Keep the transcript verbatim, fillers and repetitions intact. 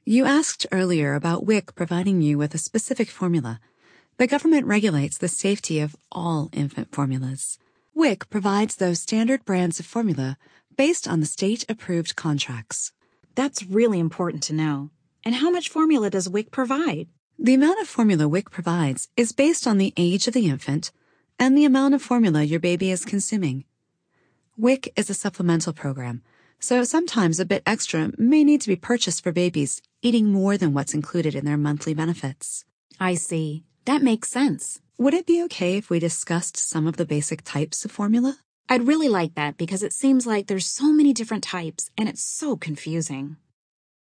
You asked earlier about W I C providing you with a specific formula. The government regulates the safety of all infant formulas. W I C provides those standard brands of formula based on the state-approved contracts. That's really important to know. And how much formula does W I C provide? The amount of formula W I C provides is based on the age of the infant and the amount of formula your baby is consuming. W I C is a supplemental program, so sometimes a bit extra may need to be purchased for babies eating more than what's included in their monthly benefits. I see. That makes sense. Would it be okay if we discussed some of the basic types of formula? I'd really like that because it seems like there's so many different types and it's so confusing.